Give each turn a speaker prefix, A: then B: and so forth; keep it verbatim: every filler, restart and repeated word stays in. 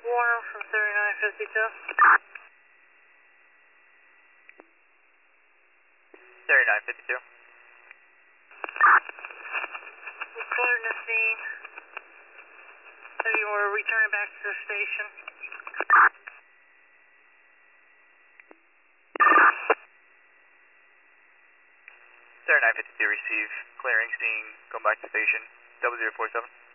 A: Warner from thirty-nine fifty-two.
B: thirty-nine fifty-two.
A: We cleared the scene. So you were returning back to the station.
B: thirty-nine fifty-two, receive. Clearing scene, going back to station. double zero four seven.